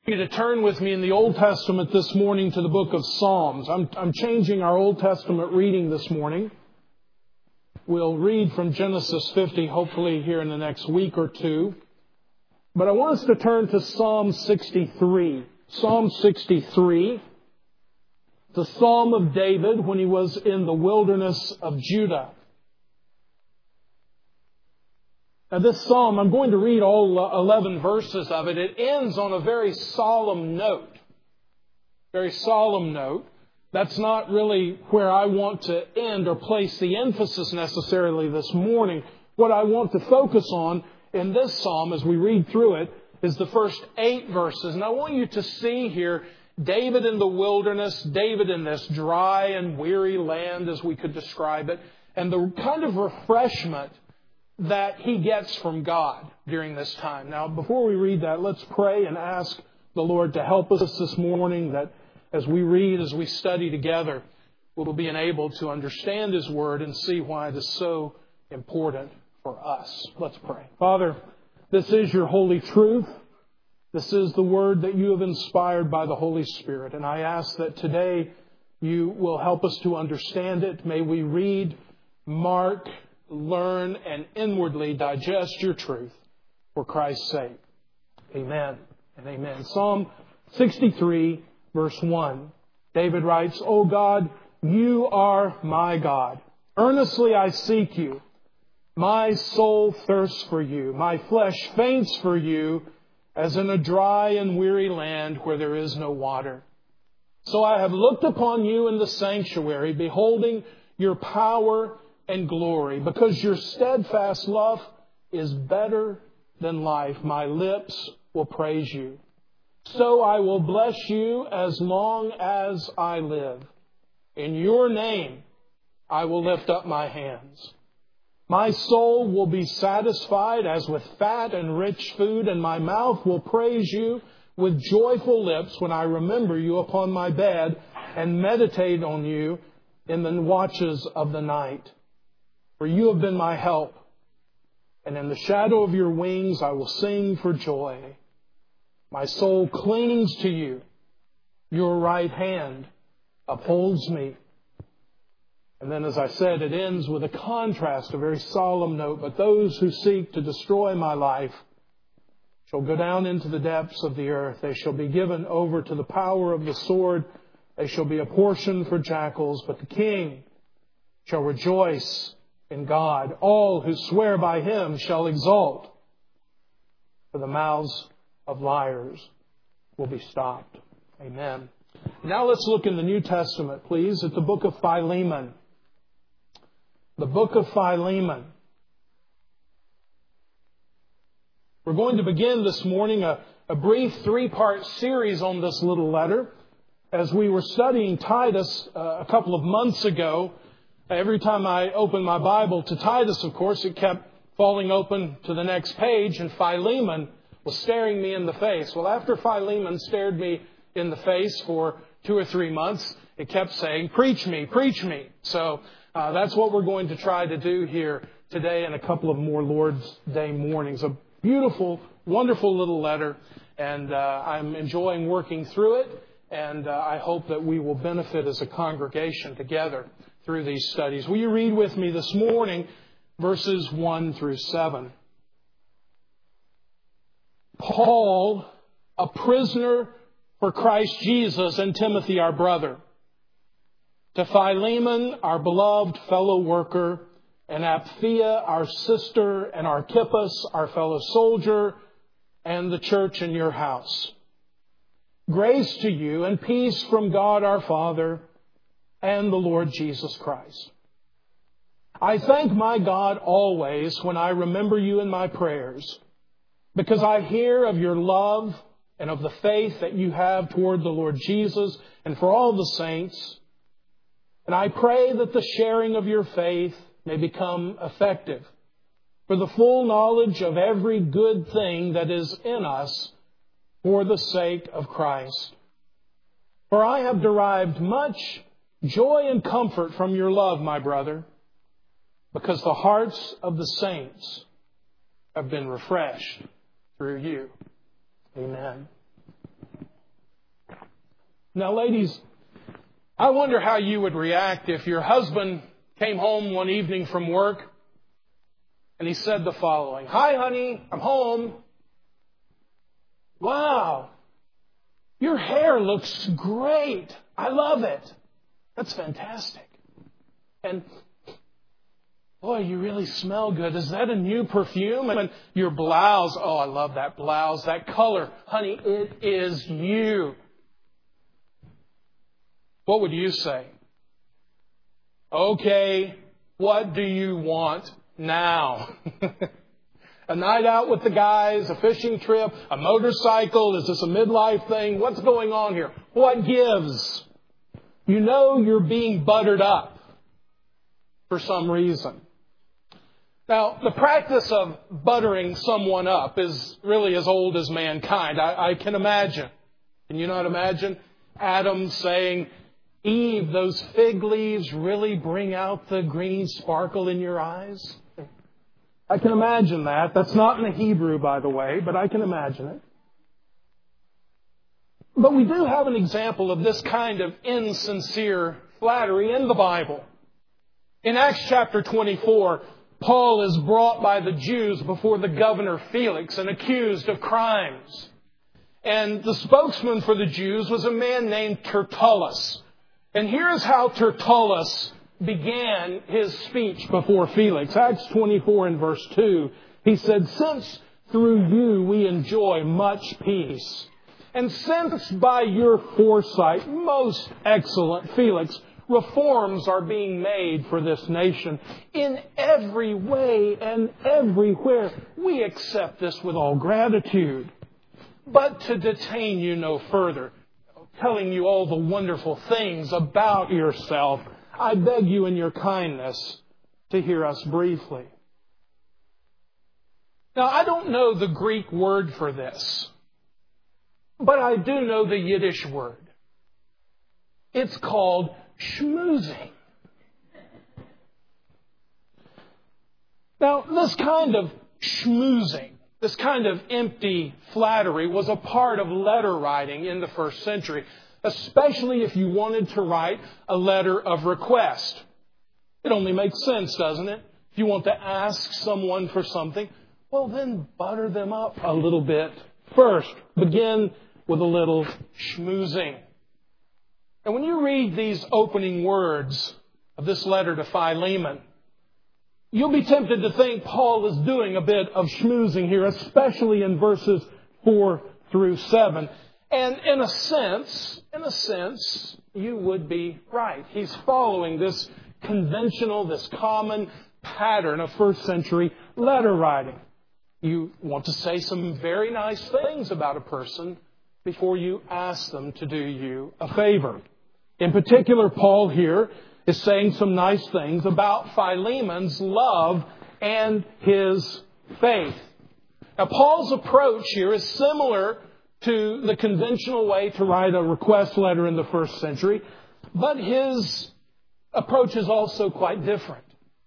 You to turn with me in the Old Testament this morning to the book of Psalms. I'm changing our Old Testament reading this morning. We'll read from Genesis 50, hopefully here in the next week or two. But I want us to turn to Psalm 63. Psalm 63, the Psalm of David when he was in the wilderness of Judah. Now this psalm, I'm going to read all 11 verses of it. It ends on a very solemn note. Very solemn note. That's not really where I want to end or place the emphasis necessarily this morning. What I want to focus on in this psalm as we read through it is the first 8 verses. And I want you to see here David in the wilderness, David in this dry and weary land as we could describe it, and the kind of refreshment that he gets from God during this time. Now, before we read that, let's pray and ask the Lord to help us this morning, that as we read, as we study together, we'll be enabled to understand His Word and see why it is so important for us. Let's pray. Father, this is your holy truth. This is the Word that you have inspired by the Holy Spirit. And I ask that today you will help us to understand it. May we read, mark, learn, and inwardly digest your truth for Christ's sake. Amen and amen. Psalm 63, verse 1. David writes, O God, you are my God. Earnestly I seek you. My soul thirsts for you. My flesh faints for you, as in a dry and weary land where there is no water. So I have looked upon you in the sanctuary, beholding your power and glory, because your steadfast love is better than life. My lips will praise you. So I will bless you as long as I live. In your name I will lift up my hands. My soul will be satisfied as with fat and rich food, and my mouth will praise you with joyful lips when I remember you upon my bed and meditate on you in the watches of the night. For you have been my help, and in the shadow of your wings I will sing for joy. My soul clings to you. Your right hand upholds me. And then, as I said, it ends with a contrast, a very solemn note. But those who seek to destroy my life shall go down into the depths of the earth. They shall be given over to the power of the sword. They shall be a portion for jackals. But the king shall rejoice in God. All who swear by Him shall exult. For the mouths of liars will be stopped. Amen. Now let's look in the New Testament, please, at the book of Philemon. The book of Philemon. We're going to begin this morning a brief 3-part series on this little letter. As we were studying Titus a couple of months ago, every time I opened my Bible to Titus, of course, it kept falling open to the next page, and Philemon was staring me in the face. Well, after Philemon stared me in the face for 2 or 3 months, it kept saying, preach me, preach me. So that's what we're going to try to do here today and a couple of more Lord's Day mornings. A beautiful, wonderful little letter, and I'm enjoying working through it, and I hope that we will benefit as a congregation together through these studies. Will you read with me this morning verses 1 through 7? Paul, a prisoner for Christ Jesus, and Timothy, our brother, to Philemon, our beloved fellow worker, and Apphia, our sister, and Archippus, our fellow soldier, and the church in your house. Grace to you and peace from God our Father and the Lord Jesus Christ. I thank my God always when I remember you in my prayers, because I hear of your love and of the faith that you have toward the Lord Jesus and for all the saints. And I pray that the sharing of your faith may become effective for the full knowledge of every good thing that is in us for the sake of Christ. For I have derived much joy and comfort from your love, my brother, because the hearts of the saints have been refreshed through you. Amen. Now, ladies, I wonder how you would react if your husband came home one evening from work and he said the following: "Hi, honey, I'm home. Wow, your hair looks great. I love it. That's fantastic. And boy, you really smell good. Is that a new perfume? And your blouse, oh, I love that blouse, that color. Honey, it is you." What would you say? "Okay, what do you want now?" A night out with the guys, a fishing trip, a motorcycle? Is this a midlife thing? What's going on here? What gives? You know you're being buttered up for some reason. Now, the practice of buttering someone up is really as old as mankind. I can imagine. Can you not imagine Adam saying, "Eve, those fig leaves really bring out the green sparkle in your eyes"? I can imagine that. That's not in the Hebrew, by the way, but I can imagine it. But we do have an example of this kind of insincere flattery in the Bible. In Acts chapter 24, Paul is brought by the Jews before the governor Felix and accused of crimes. And the spokesman for the Jews was a man named Tertullus. And here's how Tertullus began his speech before Felix. Acts 24 and verse 2. He said, "Since through you we enjoy much peace, and since by your foresight, most excellent Felix, reforms are being made for this nation in every way and everywhere, we accept this with all gratitude. But to detain you no further, telling you all the wonderful things about yourself, I beg you in your kindness to hear us briefly." Now, I don't know the Greek word for this, but I do know the Yiddish word. It's called schmoozing. Now, this kind of schmoozing, this kind of empty flattery, was a part of letter writing in the first century, especially if you wanted to write a letter of request. It only makes sense, doesn't it? If you want to ask someone for something, well, then butter them up a little bit first. Begin with a little schmoozing. And when you read these opening words of this letter to Philemon, you'll be tempted to think Paul is doing a bit of schmoozing here, especially in verses 4 through 7. And in a sense, you would be right. He's following this conventional, this common pattern of first century letter writing. You want to say some very nice things about a person before you ask them to do you a favor. In particular, Paul here is saying some nice things about Philemon's love and his faith. Now, Paul's approach here is similar to the conventional way to write a request letter in the first century, but his approach is also quite different.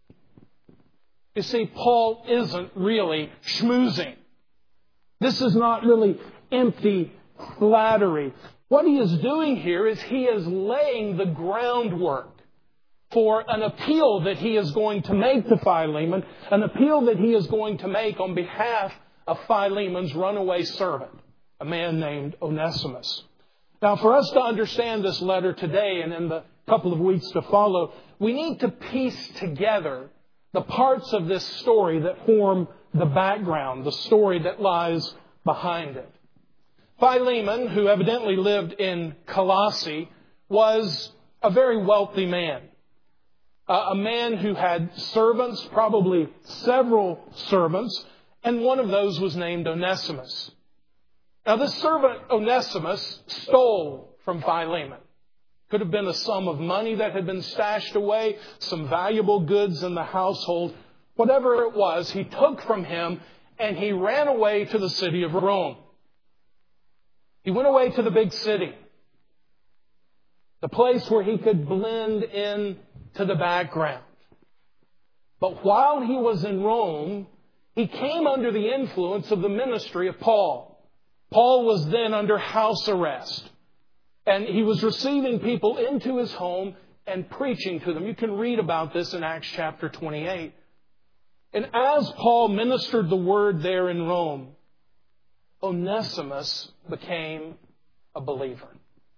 You see, Paul isn't really schmoozing. This is not really empty flattery. What he is doing here is he is laying the groundwork for an appeal that he is going to make to Philemon, an appeal that he is going to make on behalf of Philemon's runaway servant, a man named Onesimus. Now, for us to understand this letter today and in the couple of weeks to follow, we need to piece together the parts of this story that form the background, the story that lies behind it. Philemon, who evidently lived in Colossae, was a very wealthy man. A man who had servants, probably several servants, and one of those was named Onesimus. Now, this servant Onesimus stole from Philemon. Could have been a sum of money that had been stashed away, some valuable goods in the household. Whatever it was, he took from him and he ran away to the city of Rome. He went away to the big city, the place where he could blend in to the background. But while he was in Rome, he came under the influence of the ministry of Paul. Paul was then under house arrest. And he was receiving people into his home and preaching to them. You can read about this in Acts chapter 28. And as Paul ministered the word there in Rome, Onesimus became a believer.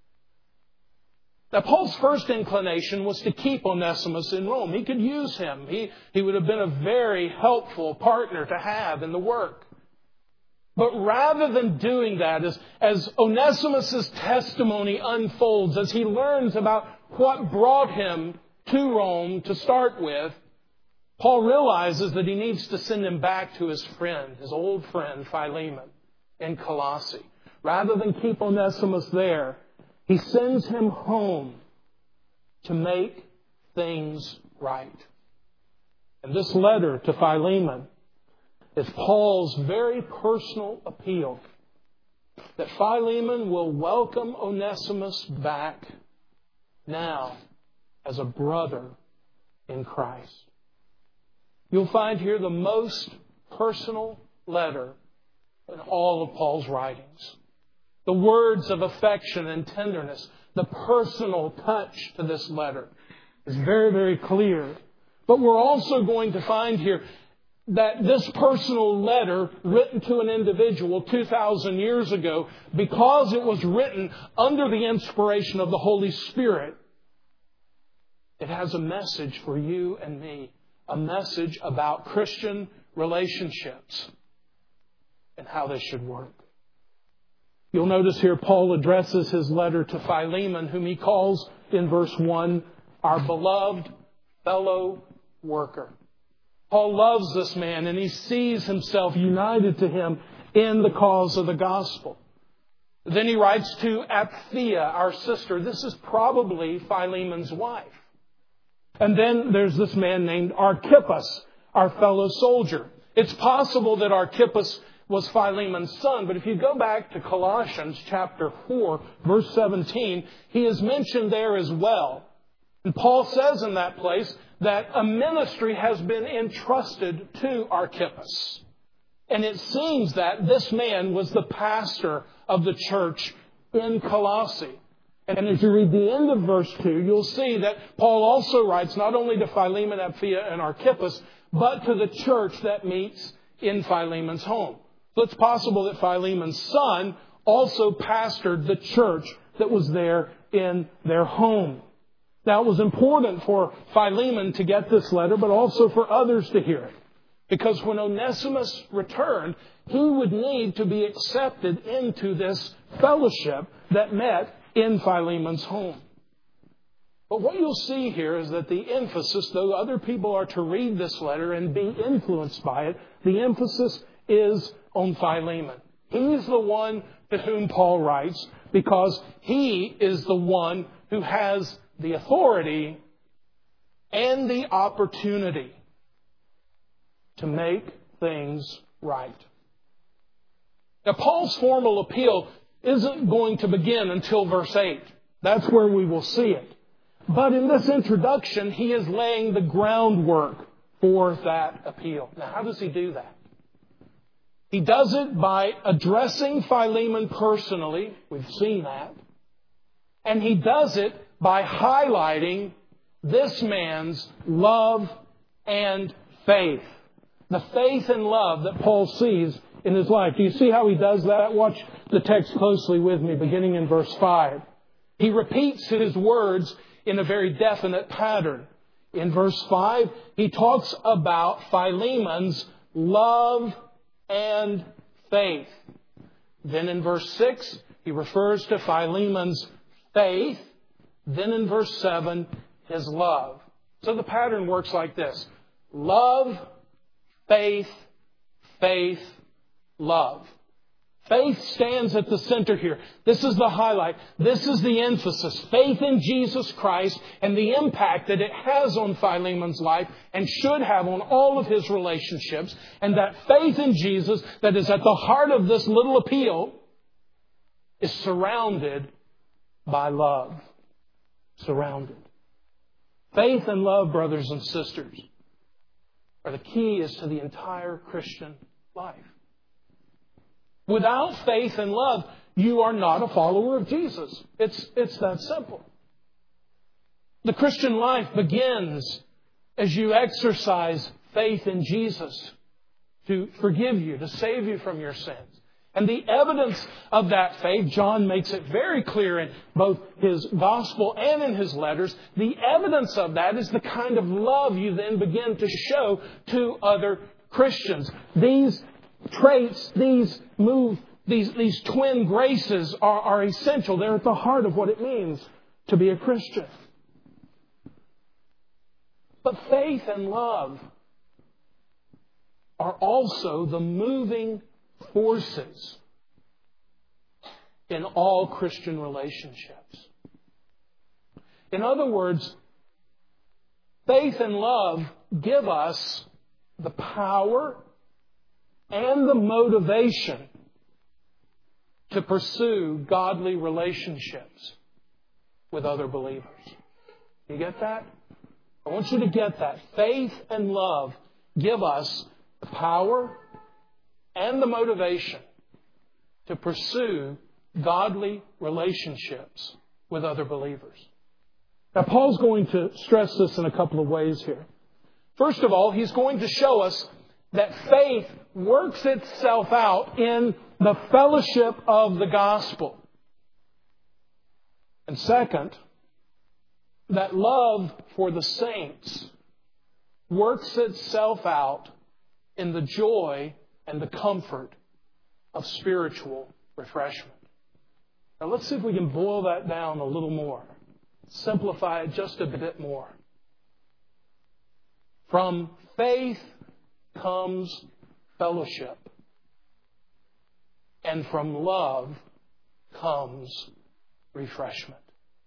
Now, Paul's first inclination was to keep Onesimus in Rome. He could use him. He would have been a very helpful partner to have in the work. But rather than doing that, as Onesimus' testimony unfolds, as he learns about what brought him to Rome to start with, Paul realizes that he needs to send him back to his friend, his old friend Philemon in Colossae. Rather than keep Onesimus there, he sends him home to make things right. And this letter to Philemon is Paul's very personal appeal that Philemon will welcome Onesimus back now as a brother in Christ. You'll find here the most personal letter in all of Paul's writings. The words of affection and tenderness, the personal touch to this letter is very, very clear. But we're also going to find here that this personal letter written to an individual 2,000 years ago, because it was written under the inspiration of the Holy Spirit, it has a message for you and me, a message about Christian relationships and how they should work. You'll notice here Paul addresses his letter to Philemon, whom he calls in verse 1, our beloved fellow worker. Paul loves this man and he sees himself united to him in the cause of the gospel. Then he writes to Apphia, our sister. This is probably Philemon's wife. And then there's this man named Archippus, our fellow soldier. It's possible that Archippus was Philemon's son, but if you go back to Colossians chapter 4, verse 17, he is mentioned there as well. And Paul says in that place that a ministry has been entrusted to Archippus. And it seems that this man was the pastor of the church in Colossae. And as you read the end of verse 2, you'll see that Paul also writes not only to Philemon, Apphia, and Archippus, but to the church that meets in Philemon's home. So it's possible that Philemon's son also pastored the church that was there in their home. Now, it was important for Philemon to get this letter, but also for others to hear it. Because when Onesimus returned, he would need to be accepted into this fellowship that met in Philemon's home. But what you'll see here is that the emphasis, though other people are to read this letter and be influenced by it, the emphasis is on Philemon. He's the one to whom Paul writes because he is the one who has the authority and the opportunity to make things right. Now, Paul's formal appeal isn't going to begin until verse 8. That's where we will see it. But in this introduction, he is laying the groundwork for that appeal. Now, how does he do that? He does it by addressing Philemon personally. We've seen that. And he does it by highlighting this man's love and faith. The faith and love that Paul sees in his life. Do you see how he does that? Watch the text closely with me, beginning in verse 5. He repeats his words in a very definite pattern. In verse 5, he talks about Philemon's love and faith. Then in verse 6, he refers to Philemon's faith. Then in verse 7, his love. So the pattern works like this. Love, faith, faith, love. Faith stands at the center here. This is the highlight. This is the emphasis. Faith in Jesus Christ and the impact that it has on Philemon's life and should have on all of his relationships. And that faith in Jesus that is at the heart of this little appeal is surrounded by love. Surrounded. Faith and love, brothers and sisters, are the keys to the entire Christian life. Without faith and love, you are not a follower of Jesus. It's that simple. The Christian life begins as you exercise faith in Jesus to forgive you, to save you from your sins. And the evidence of that faith, John makes it very clear in both his gospel and in his letters, the evidence of that is the kind of love you then begin to show to other Christians. These traits, these twin graces are essential. They're at the heart of what it means to be a Christian. But faith and love are also the moving forces in all Christian relationships. In other words, faith and love give us the power and the motivation to pursue godly relationships with other believers. You get that? I want you to get that. Faith and love give us the power and the motivation to pursue godly relationships with other believers. Now, Paul's going to stress this in a couple of ways here. First of all, he's going to show us that faith works itself out in the fellowship of the gospel. And second, that love for the saints works itself out in the joy and the comfort of spiritual refreshment. Now let's see if we can boil that down a little more. Simplify it just a bit more. From faith comes fellowship. And from love comes refreshment.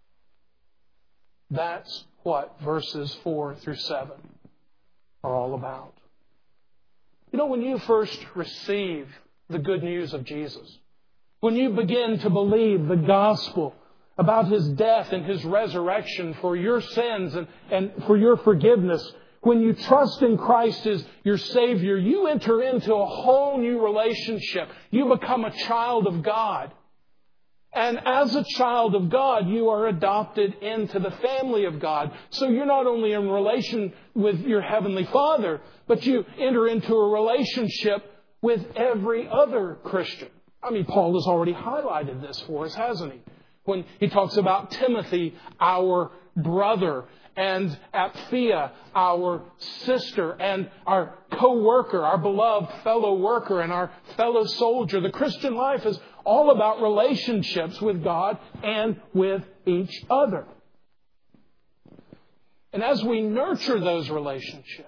That's what verses 4 through 7 are all about. You know, when you first receive the good news of Jesus, when you begin to believe the gospel about His death and His resurrection for your sins and for your forgiveness, when you trust in Christ as your Savior, you enter into a whole new relationship. You become a child of God. And as a child of God, you are adopted into the family of God. So you're not only in relation with your Heavenly Father, but you enter into a relationship with every other Christian. I mean, Paul has already highlighted this for us, hasn't he? When he talks about Timothy, our brother, and Apphia, our sister, and our co-worker, our beloved fellow worker, and our fellow soldier. The Christian life is all about relationships with God and with each other. And as we nurture those relationships,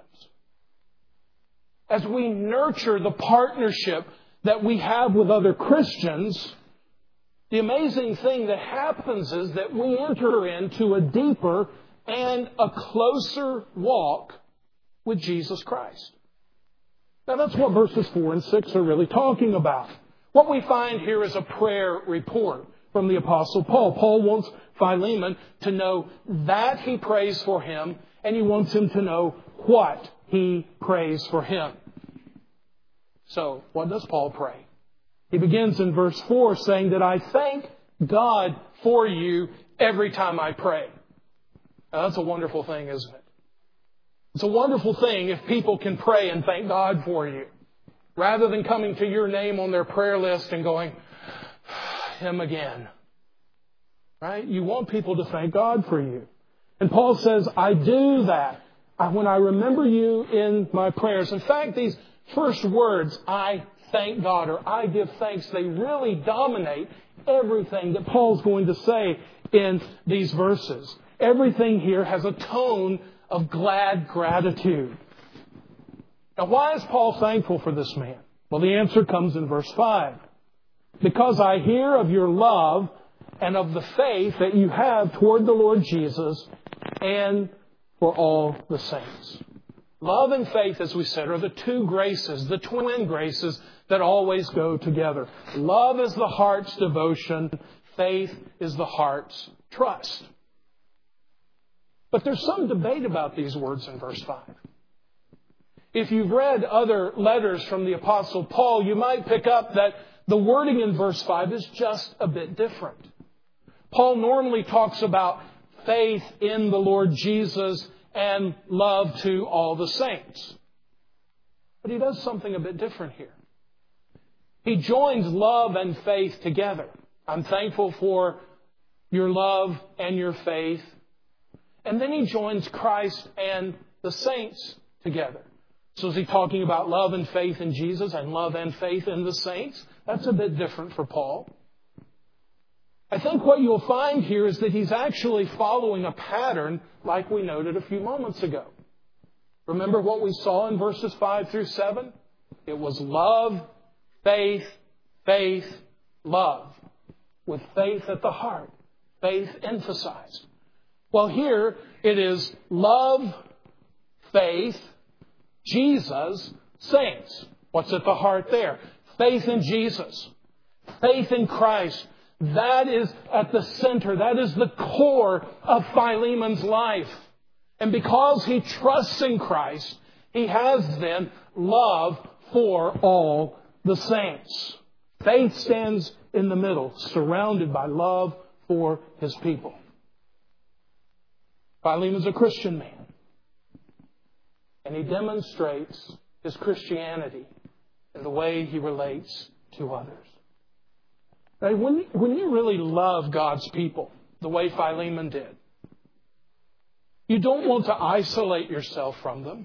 as we nurture the partnership that we have with other Christians, the amazing thing that happens is that we enter into a deeper and a closer walk with Jesus Christ. Now that's what verses 4 and 6 are really talking about. What we find here is a prayer report from the Apostle Paul. Paul wants Philemon to know that he prays for him, and he wants him to know what he prays for him. So, what does Paul pray? He begins in verse 4 saying that I thank God for you every time I pray. Now, that's a wonderful thing, isn't it? It's a wonderful thing if people can pray and thank God for you, rather than coming to your name on their prayer list and going, him again. Right? You want people to thank God for you. And Paul says, I do that when I remember you in my prayers. In fact, these first words, I thank God, or I give thanks, they really dominate everything that Paul's going to say in these verses. Everything here has a tone of glad gratitude. Now, why is Paul thankful for this man? Well, the answer comes in verse 5. Because I hear of your love and of the faith that you have toward the Lord Jesus and for all the saints. Love and faith, as we said, are the two graces, the twin graces that always go together. Love is the heart's devotion. Faith is the heart's trust. But there's some debate about these words in verse 5. If you've read other letters from the Apostle Paul, you might pick up that the wording in verse 5 is just a bit different. Paul normally talks about faith in the Lord Jesus and love to all the saints. But he does something a bit different here. He joins love and faith together. I'm thankful for your love and your faith. And then he joins Christ and the saints together. So is he talking about love and faith in Jesus and love and faith in the saints? That's a bit different for Paul. I think what you'll find here is that he's actually following a pattern like we noted a few moments ago. Remember what we saw in verses 5 through 7? It was love, faith, faith, love. With faith at the heart. Faith emphasized. Well, here it is love, faith, Jesus, saints. What's at the heart there? Faith in Jesus. Faith in Christ. That is at the center. That is the core of Philemon's life. And because he trusts in Christ, he has then love for all the saints. Faith stands in the middle, surrounded by love for his people. Philemon's a Christian man. And he demonstrates his Christianity in the way he relates to others. Now, when you really love God's people, the way Philemon did, you don't want to isolate yourself from them.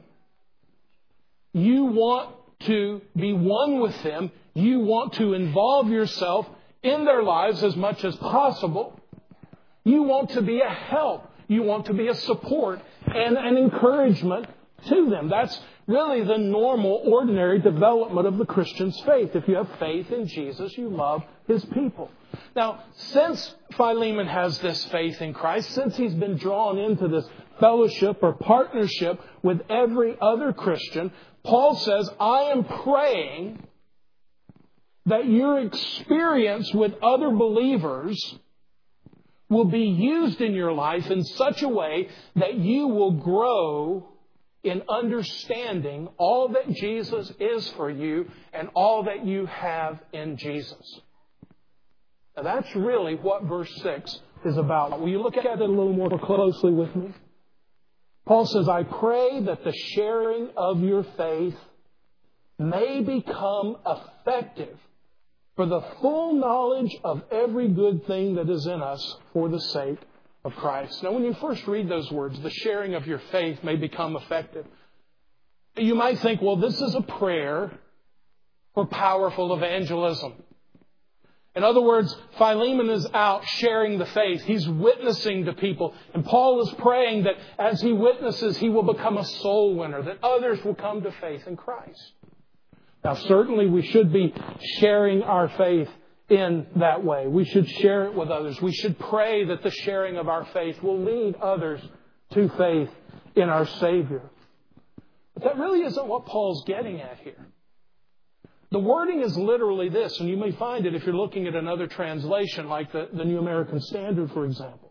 You want to be one with them. You want to involve yourself in their lives as much as possible. You want to be a help. You want to be a support and an encouragement to them. That's really the normal, ordinary development of the Christian's faith. If you have faith in Jesus, you love His people. Now, since Philemon has this faith in Christ, since he's been drawn into this fellowship or partnership with every other Christian, Paul says, I am praying that your experience with other believers will be used in your life in such a way that you will grow in understanding all that Jesus is for you and all that you have in Jesus. Now that's really what verse 6 is about. Will you look at it a little more closely with me? Paul says, I pray that the sharing of your faith may become effective for the full knowledge of every good thing that is in us for the sake of Christ. Now, when you first read those words, the sharing of your faith may become effective, you might think, well, this is a prayer for powerful evangelism. In other words, Philemon is out sharing the faith. He's witnessing to people. And Paul is praying that as he witnesses, he will become a soul winner, that others will come to faith in Christ. Now, certainly we should be sharing our faith in that way. We should share it with others. We should pray that the sharing of our faith will lead others to faith in our Savior. But that really isn't what Paul's getting at here. The wording is literally this, and you may find it if you're looking at another translation, like the New American Standard, for example.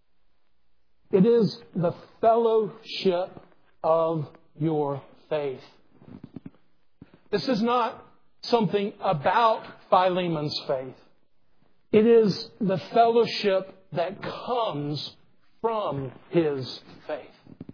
It is the fellowship of your faith. This is not something about Philemon's faith. It is the fellowship that comes from his faith.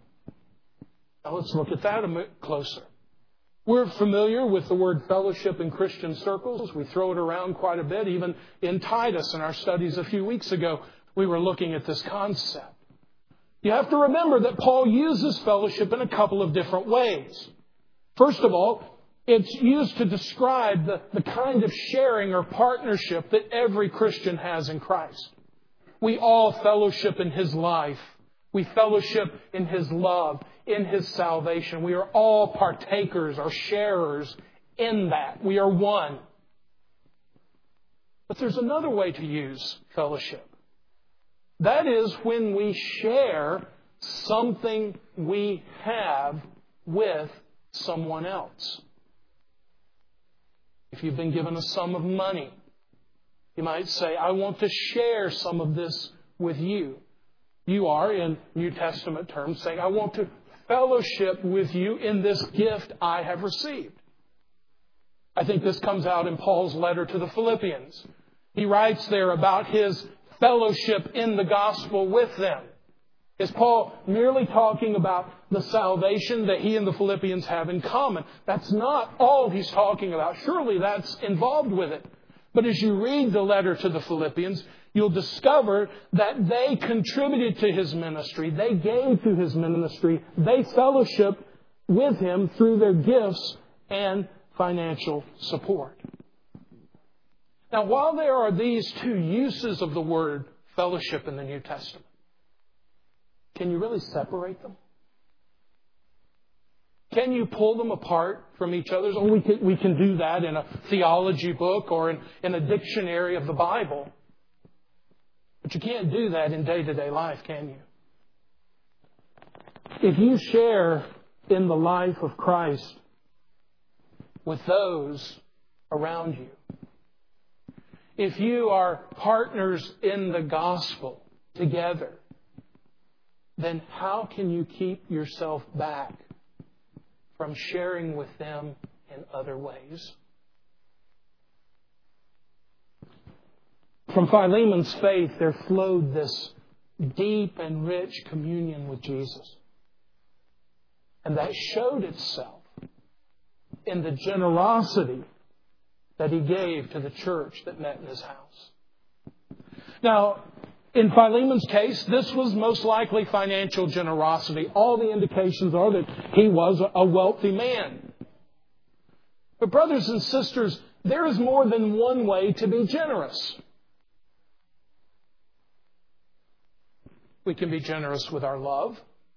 Now let's look at that a bit closer. We're familiar with the word fellowship in Christian circles. We throw it around quite a bit. Even in Titus, in our studies a few weeks ago, we were looking at this concept. You have to remember that Paul uses fellowship in a couple of different ways. First of all, it's used to describe the kind of sharing or partnership that every Christian has in Christ. We all fellowship in His life. We fellowship in His love, in His salvation. We are all partakers or sharers in that. We are one. But there's another way to use fellowship. That is when we share something we have with someone else. If you've been given a sum of money, you might say, I want to share some of this with you. You are, in New Testament terms, saying, I want to fellowship with you in this gift I have received. I think this comes out in Paul's letter to the Philippians. He writes there about his fellowship in the gospel with them. Is Paul merely talking about the salvation that he and the Philippians have in common? That's not all he's talking about. Surely that's involved with it. But as you read the letter to the Philippians, you'll discover that they contributed to his ministry. They gave to his ministry. They fellowship with him through their gifts and financial support. Now, while there are these two uses of the word fellowship in the New Testament, can you really separate them? Can you pull them apart from each other? Oh, we can do that in a theology book or in a dictionary of the Bible. But you can't do that in day-to-day life, can you? If you share in the life of Christ with those around you, if you are partners in the gospel together, then how can you keep yourself back from sharing with them in other ways? From Philemon's faith, there flowed this deep and rich communion with Jesus. And that showed itself in the generosity that he gave to the church that met in his house. Now, in Philemon's case, this was most likely financial generosity. All the indications are that he was a wealthy man. But brothers and sisters, there is more than one way to be generous. We can be generous with our love.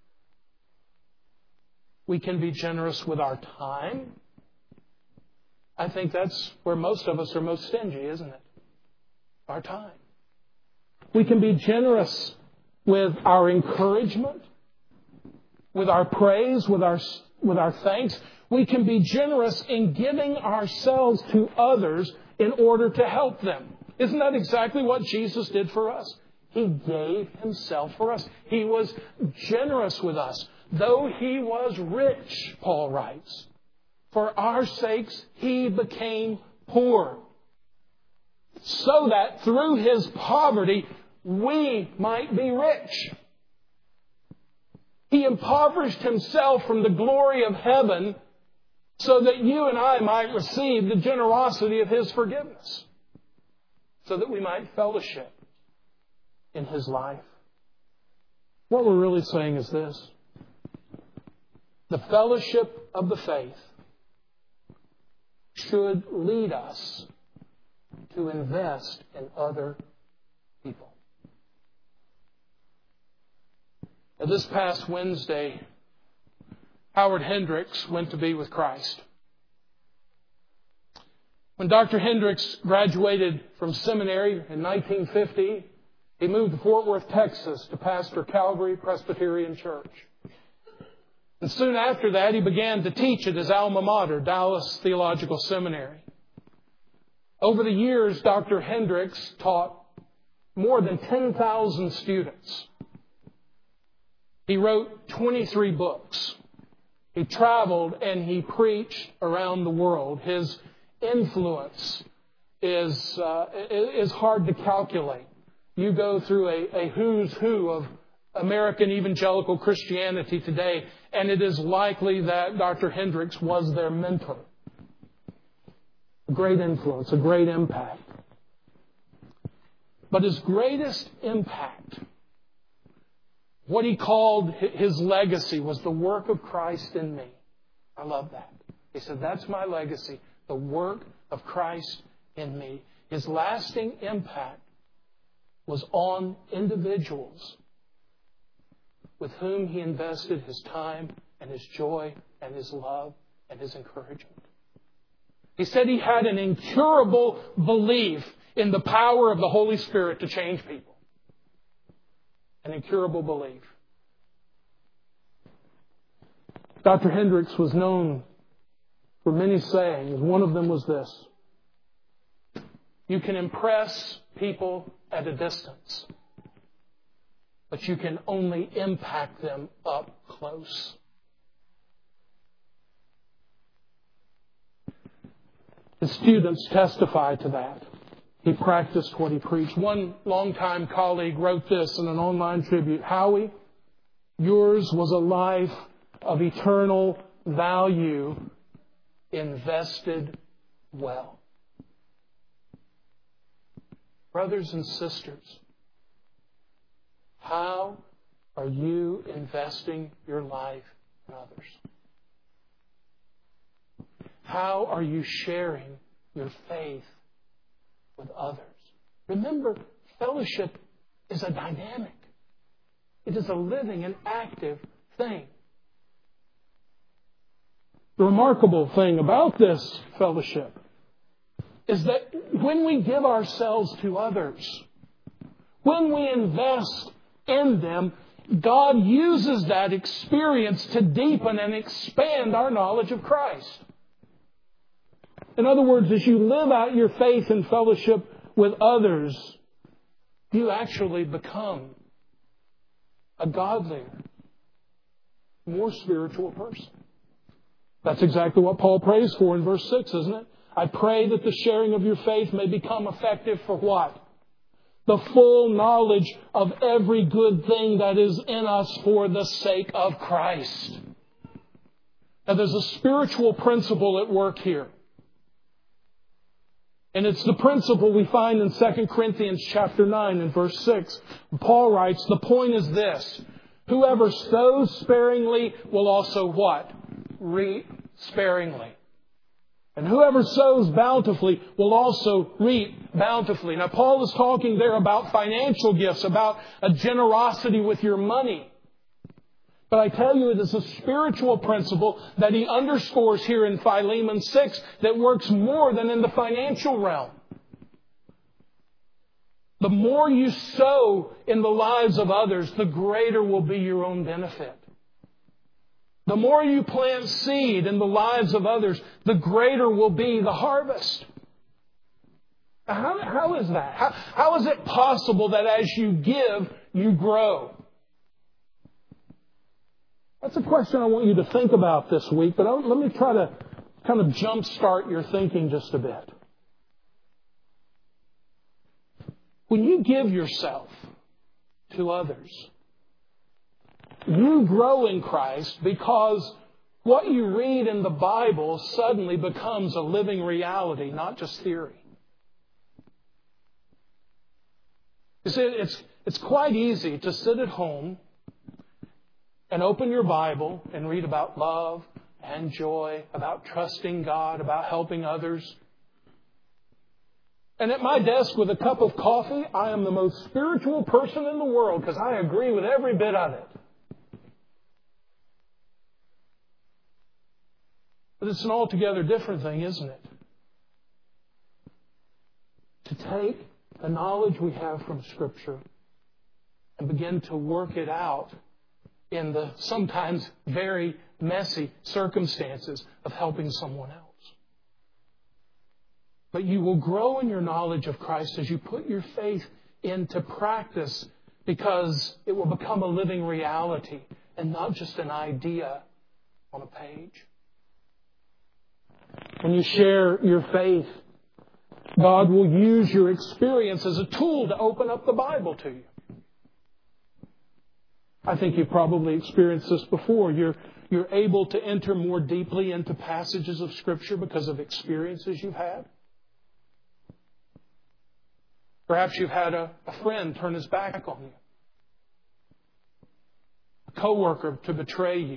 We can be generous with our time. I think that's where most of us are most stingy, isn't it? Our time. We can be generous with our encouragement, with our praise, with our thanks. We can be generous in giving ourselves to others in order to help them. Isn't that exactly what Jesus did for us? He gave himself for us. He was generous with us. Though he was rich, Paul writes, for our sakes he became poor, so that through his poverty we might be rich. He impoverished himself from the glory of heaven so that you and I might receive the generosity of his forgiveness, so that we might fellowship in his life. What we're really saying is this: the fellowship of the faith should lead us to invest in other people. Now, this past Wednesday, Howard Hendricks went to be with Christ. When Dr. Hendricks graduated from seminary in 1950, he moved to Fort Worth, Texas to pastor Calvary Presbyterian Church. And soon after that, he began to teach at his alma mater, Dallas Theological Seminary. Over the years, Dr. Hendricks taught more than 10,000 students. He wrote 23 books. He traveled and he preached around the world. His influence is hard to calculate. You go through a who's who of American evangelical Christianity today, and it is likely that Dr. Hendricks was their mentor. A great influence, a great impact. But his greatest impact, what he called his legacy, was the work of Christ in me. I love that. He said, that's my legacy, the work of Christ in me. His lasting impact was on individuals with whom he invested his time and his joy and his love and his encouragement. He said he had an incurable belief in the power of the Holy Spirit to change people. An incurable belief. Dr. Hendricks was known for many sayings. One of them was this: you can impress people at a distance, but you can only impact them up close. His students testify to that. He practiced what he preached. One longtime colleague wrote this in an online tribute. Howie, yours was a life of eternal value invested well. Brothers and sisters, how are you investing your life in others? How are you sharing your faith with others? Remember, fellowship is a dynamic. It is a living and active thing. The remarkable thing about this fellowship is that when we give ourselves to others, when we invest in them, God uses that experience to deepen and expand our knowledge of Christ. In other words, as you live out your faith and fellowship with others, you actually become a godlier, more spiritual person. That's exactly what Paul prays for in verse 6, isn't it? I pray that the sharing of your faith may become effective for what? The full knowledge of every good thing that is in us for the sake of Christ. Now there's a spiritual principle at work here. And it's the principle we find in 2 Corinthians chapter 9 and verse 6. Paul writes, the point is this. Whoever sows sparingly will also what? Reap sparingly. And whoever sows bountifully will also reap bountifully. Now Paul is talking there about financial gifts, about a generosity with your money. But I tell you, it is a spiritual principle that he underscores here in Philemon 6 that works more than in the financial realm. The more you sow in the lives of others, the greater will be your own benefit. The more you plant seed in the lives of others, the greater will be the harvest. How is that? How is it possible that as you give, you grow? That's a question I want you to think about this week, but let me try to kind of jumpstart your thinking just a bit. When you give yourself to others, you grow in Christ because what you read in the Bible suddenly becomes a living reality, not just theory. You see, it's quite easy to sit at home and open your Bible and read about love and joy, about trusting God, about helping others. And at my desk with a cup of coffee, I am the most spiritual person in the world because I agree with every bit of it. But it's an altogether different thing, isn't it? To take the knowledge we have from Scripture and begin to work it out in the sometimes very messy circumstances of helping someone else. But you will grow in your knowledge of Christ as you put your faith into practice because it will become a living reality and not just an idea on a page. When you share your faith, God will use your experience as a tool to open up the Bible to you. I think you've probably experienced this before. You're able to enter more deeply into passages of Scripture because of experiences you've had. Perhaps you've had a friend turn his back on you. A coworker to betray you.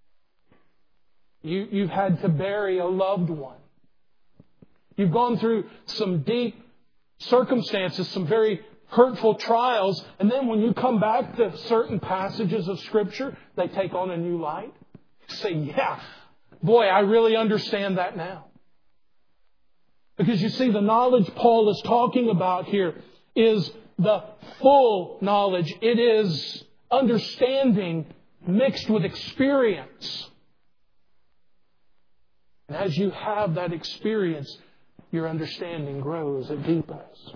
You've had to bury a loved one. You've gone through some deep circumstances, some very hurtful trials, and then when you come back to certain passages of Scripture, they take on a new light. You say, yeah, boy, I really understand that now. Because you see, the knowledge Paul is talking about here is the full knowledge. It is understanding mixed with experience. And as you have that experience, your understanding grows, it deepens.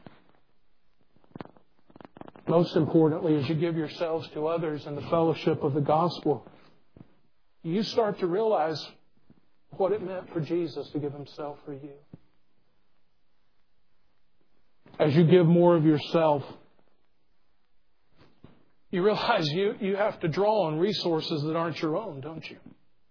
Most importantly, as you give yourselves to others in the fellowship of the gospel, you start to realize what it meant for Jesus to give Himself for you. as you give more of yourself, you realize you have to draw on resources that aren't your own, don't you?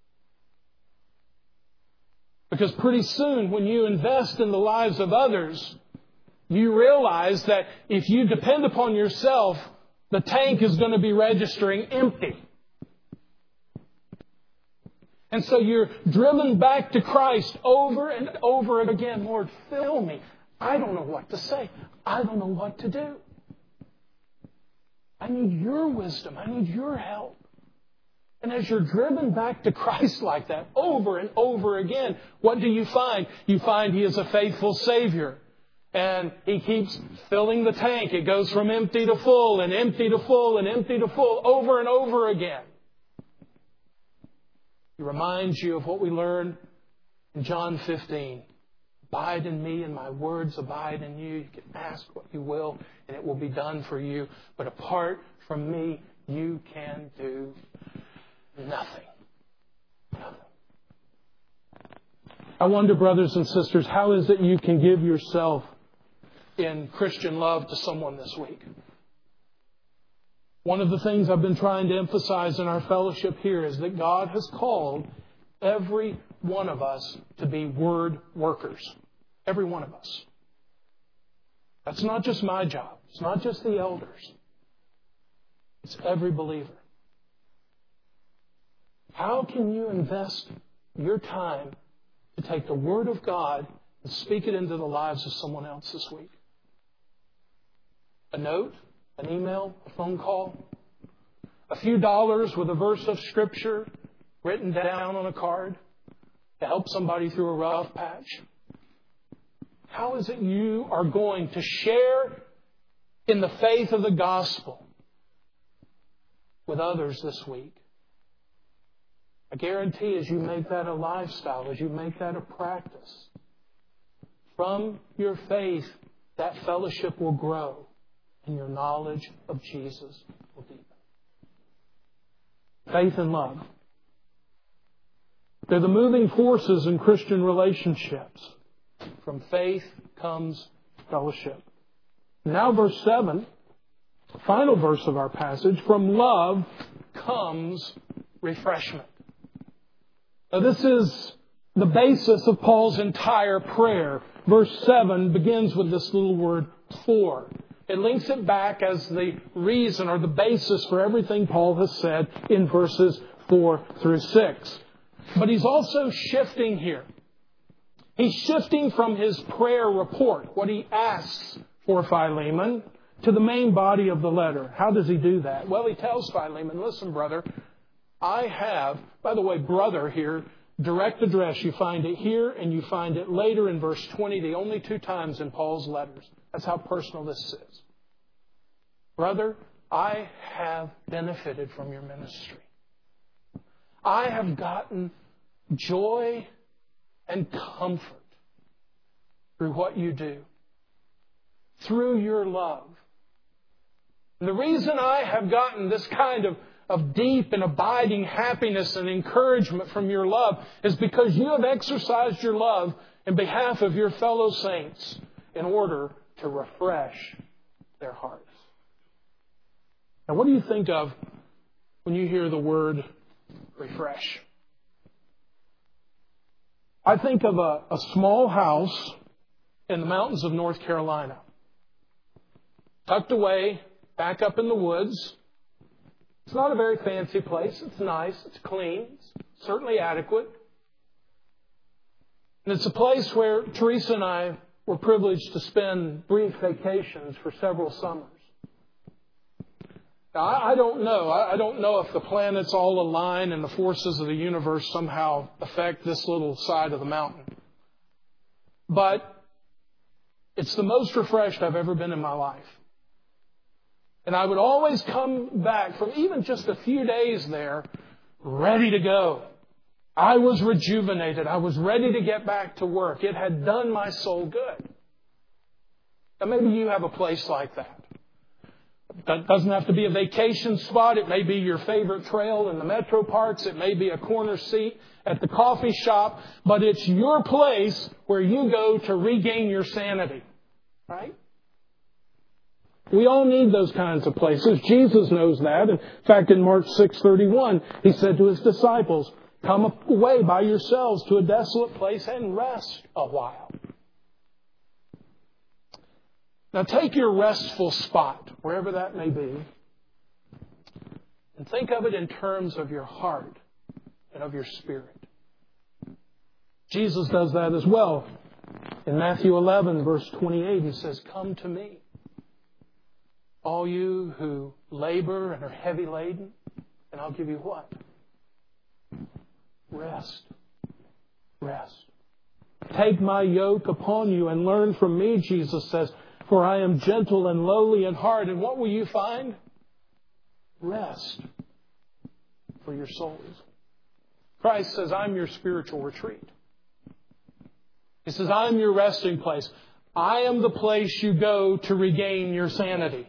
Because pretty soon, when you invest in the lives of others, you realize that if you depend upon yourself, the tank is going to be registering empty. And so you're driven back to Christ over and over again. Lord, fill me. I don't know what to say. I don't know what to do. I need your wisdom. I need your help. And as you're driven back to Christ like that over and over again, what do you find? You find He is a faithful Savior. And He keeps filling the tank. It goes from empty to full and empty to full and empty to full over and over again. It reminds you of what we learned in John 15. Abide in me and my words abide in you. You can ask what you will and it will be done for you. But apart from me, you can do nothing. Nothing. I wonder, brothers and sisters, how is it you can give yourself in Christian love to someone this week? One of the things I've been trying to emphasize in our fellowship here is that God has called every one of us to be word workers. Every one of us. That's not just my job. It's not just the elders. It's every believer. How can you invest your time to take the Word of God and speak it into the lives of someone else this week? A note? An email? A phone call? A few dollars with a verse of Scripture written down on a card to help somebody through a rough patch? How is it you are going to share in the faith of the gospel with others this week? I guarantee as you make that a lifestyle, as you make that a practice, from your faith, that fellowship will grow and your knowledge of Jesus will deepen. Faith and love. They're the moving forces in Christian relationships. From faith comes fellowship. Now verse 7, final verse of our passage, from love comes refreshment. Now this is the basis of Paul's entire prayer. Verse 7 begins with this little word, for. It links it back as the reason or the basis for everything Paul has said in verses 4 through 6. But he's also shifting here. He's shifting from his prayer report, what he asks for Philemon, to the main body of the letter. How does he do that? Well, he tells Philemon, listen, brother, I have, by the way, brother here, direct address, you find it here and you find it later in verse 20, the only two times in Paul's letters. That's how personal this is. Brother, I have benefited from your ministry. I have gotten joy and comfort through what you do, through your love. And the reason I have gotten this kind of deep and abiding happiness and encouragement from your love is because you have exercised your love in behalf of your fellow saints in order to refresh their hearts. Now, what do you think of when you hear the word refresh? I think of a small house in the mountains of North Carolina. Tucked away, back up in the woods. It's not a very fancy place. It's nice. It's clean. It's certainly adequate. And it's a place where Teresa and I were privileged to spend brief vacations for several summers. Now, I don't know. I don't know if the planets all align and the forces of the universe somehow affect this little side of the mountain. But it's the most refreshed I've ever been in my life. And I would always come back from even just a few days there ready to go. I was rejuvenated. I was ready to get back to work. It had done my soul good. Now maybe you have a place like that. That doesn't have to be a vacation spot. It may be your favorite trail in the metro parks. It may be a corner seat at the coffee shop. But it's your place where you go to regain your sanity. Right? We all need those kinds of places. Jesus knows that. In fact, in Mark 6:31, He said to His disciples, "Come away by yourselves to a desolate place and rest a while." Now take your restful spot, wherever that may be, and think of it in terms of your heart and of your spirit. Jesus does that as well. In Matthew 11, verse 28, He says, "Come to me, all you who labor and are heavy laden, and I'll give you" what? Rest. Rest. "Take my yoke upon you and learn from me," Jesus says, "for I am gentle and lowly in heart." And what will you find? Rest for your souls. Christ says, "I'm your spiritual retreat." He says, "I'm your resting place. I am the place you go to regain your sanity."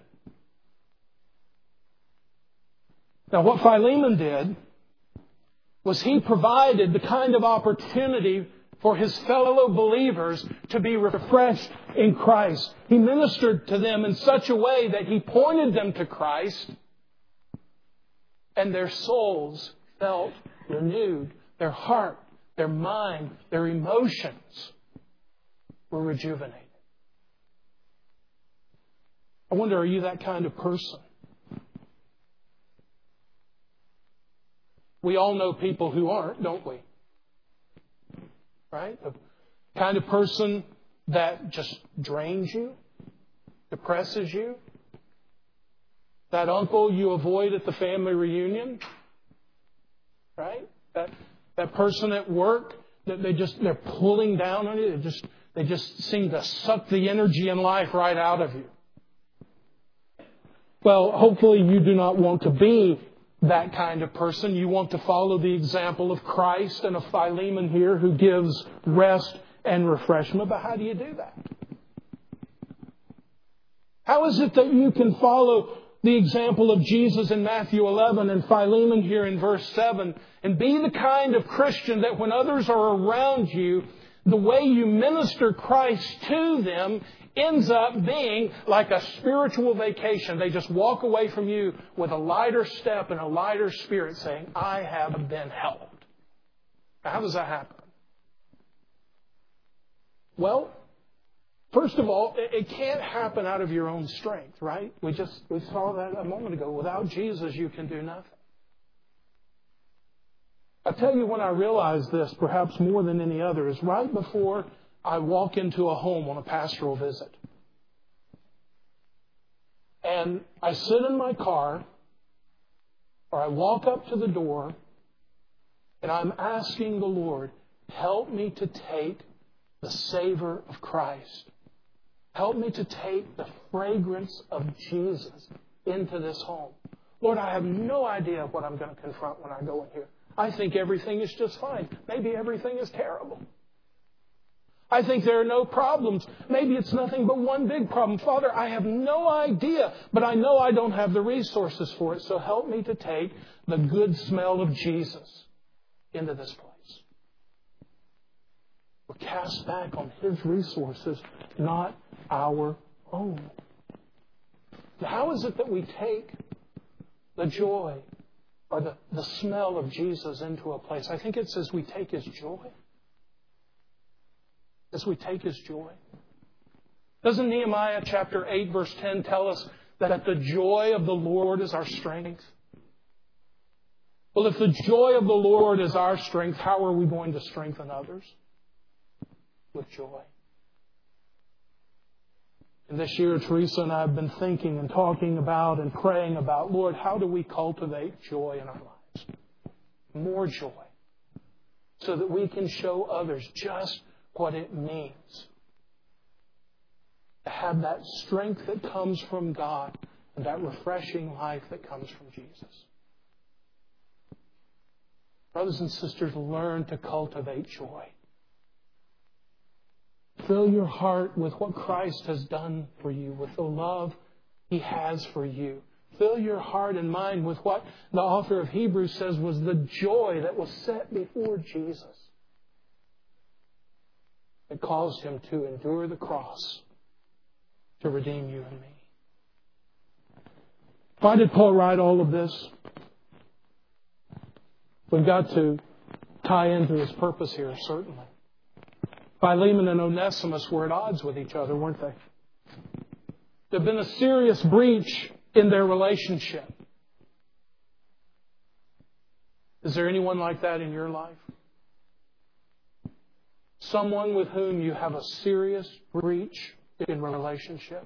Now, what Philemon did was he provided the kind of opportunity for his fellow believers to be refreshed in Christ. He ministered to them in such a way that he pointed them to Christ, and their souls felt renewed. Their heart, their mind, their emotions were rejuvenated. I wonder, are you that kind of person? We all know people who aren't, don't we? Right? The kind of person that just drains you, depresses you. That uncle you avoid at the family reunion. Right? That person at work that they're pulling down on you. They just seem to suck the energy and life right out of you. Well, hopefully you do not want to be that kind of person. You want to follow the example of Christ and of Philemon here, who gives rest and refreshment. But how do you do that? How is it that you can follow the example of Jesus in Matthew 11 and Philemon here in verse 7 and be the kind of Christian that when others are around you, the way you minister Christ to them ends up being like a spiritual vacation. They just walk away from you with a lighter step and a lighter spirit, saying, "I have been helped." Now, how does that happen? Well, first of all, it can't happen out of your own strength, right? We saw that a moment ago. Without Jesus, you can do nothing. I'll tell you when I realized this, perhaps more than any other, is right before I walk into a home on a pastoral visit. And I sit in my car, or I walk up to the door, and I'm asking the Lord, help me to take the savor of Christ. Help me to take the fragrance of Jesus into this home. Lord, I have no idea what I'm going to confront when I go in here. I think everything is just fine. Maybe everything is terrible. I think there are no problems. Maybe it's nothing but one big problem. Father, I have no idea, but I know I don't have the resources for it. So help me to take the good smell of Jesus into this place. We're cast back on His resources, not our own. Now, how is it that we take the joy or the smell of Jesus into a place? I think it's as we take His joy. As we take His joy. Doesn't Nehemiah chapter 8 verse 10 tell us that the joy of the Lord is our strength? Well, if the joy of the Lord is our strength, how are we going to strengthen others? With joy. And this year, Teresa and I have been thinking and talking about and praying about, Lord, how do we cultivate joy in our lives? More joy. So that we can show others just what it means to have that strength that comes from God and that refreshing life that comes from Jesus. Brothers and sisters, learn to cultivate joy. Fill your heart with what Christ has done for you, with the love He has for you. Fill your heart and mind with what the author of Hebrews says was the joy that was set before Jesus. It caused Him to endure the cross to redeem you and me. Why did Paul write all of this? We've got to tie into his purpose here, certainly. Philemon and Onesimus were at odds with each other, weren't they? There had been a serious breach in their relationship. Is there anyone like that in your life? Someone with whom you have a serious breach in relationship?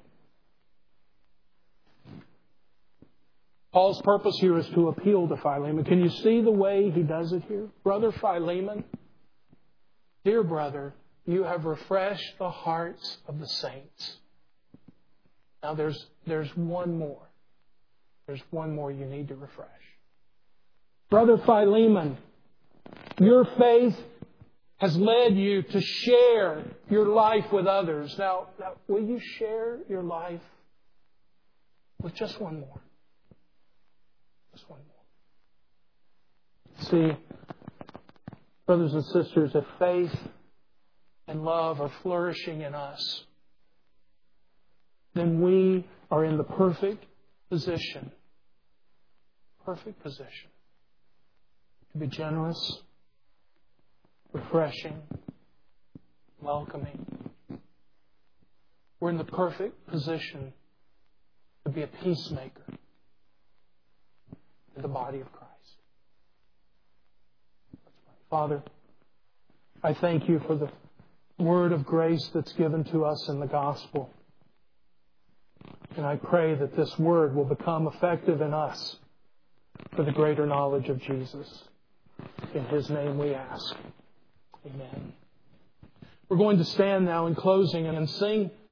Paul's purpose here is to appeal to Philemon. Can you see the way he does it here? Brother Philemon, dear brother, you have refreshed the hearts of the saints. Now there's one more. There's one more you need to refresh. Brother Philemon, your faith has led you to share your life with others. Now, will you share your life with just one more? Just one more. See, brothers and sisters, if faith and love are flourishing in us, then we are in the perfect position to be generous, refreshing, welcoming. We're in the perfect position to be a peacemaker in the body of Christ. Father, I thank you for the word of grace that's given to us in the gospel. And I pray that this word will become effective in us for the greater knowledge of Jesus. In His name we ask. Amen. We're going to stand now in closing and sing